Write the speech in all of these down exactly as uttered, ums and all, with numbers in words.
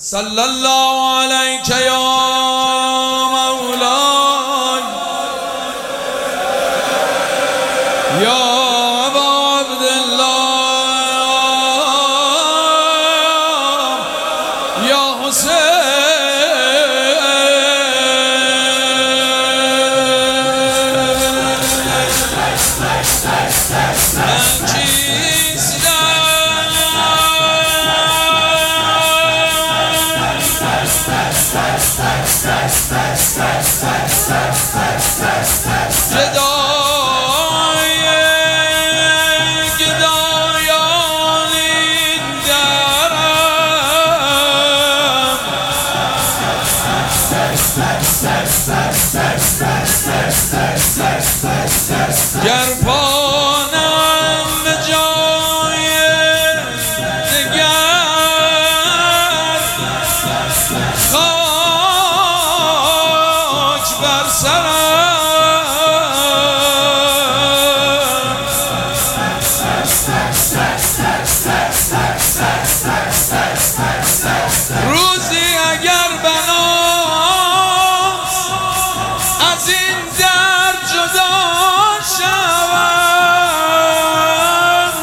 صلی الله علیک یا مولاي یا ابا عبدالله یا حسین گدای گدایان این درم گر پانم به جای دگر خاک بر سرم روزی اگر بناست از این در جدا شوم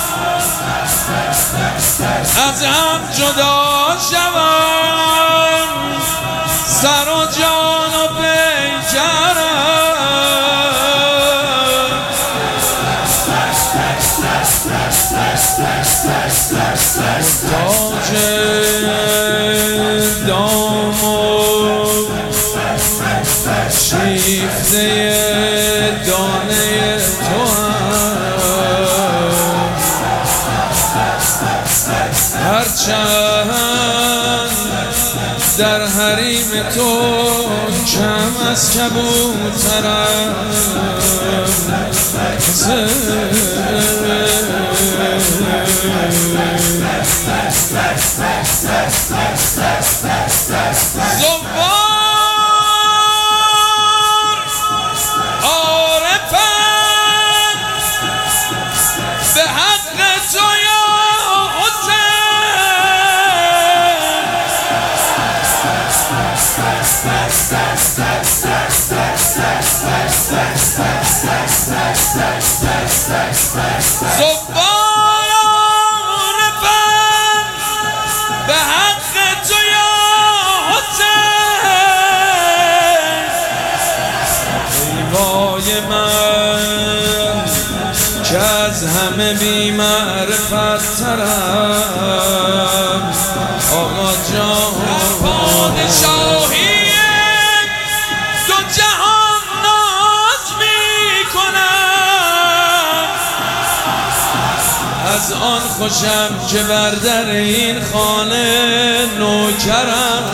از هم جدا شوم سر و جان و پیکرم تاج دام و شیفته دانه تو هم هرچند در حریم تو کم از کبوترم زوار عارفم به حق تو یا زوار عارفم به حق تو یا حسین ایوای من که از همه بی معرفت ترم آقا جان پادشاهی دو جهان ناز می کنم از آن خوشم که بر در این خانه نوکرم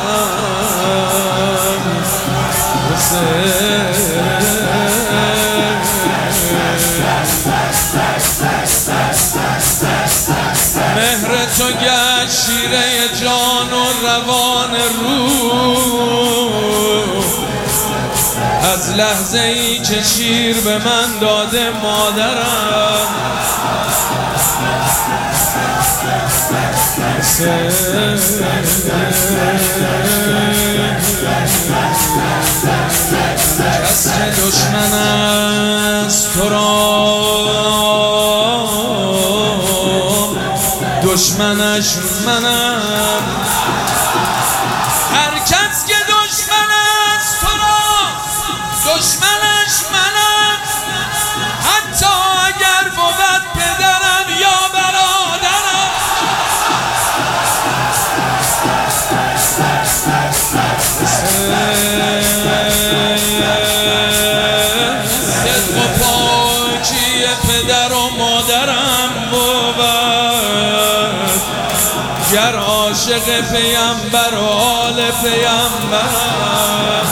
مهر تو گشت شیره جان و روان روح از لحظه ای که شیر به من داده مادرم کس که دشمن است تو را دشمنش منم هر کس که دشمن است تو را دشمنش منم حتی اگر بود پدرم یا برادرم صدق و پاکی پدر و مادرم بود گر عاشق پیامبر و آل پیامبرم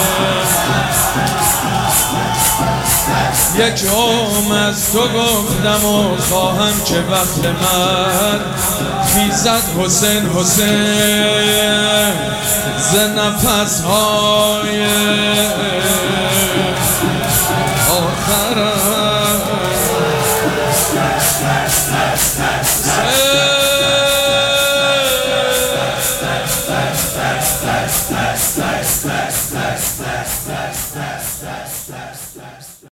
یک عمر از تو گفتم و خواهم که وقت من خیزد حسین حسین ز نفس‌های آخرم Flash, flash, flash, flash, flash, flash, flash, flash, flash, flash, flash.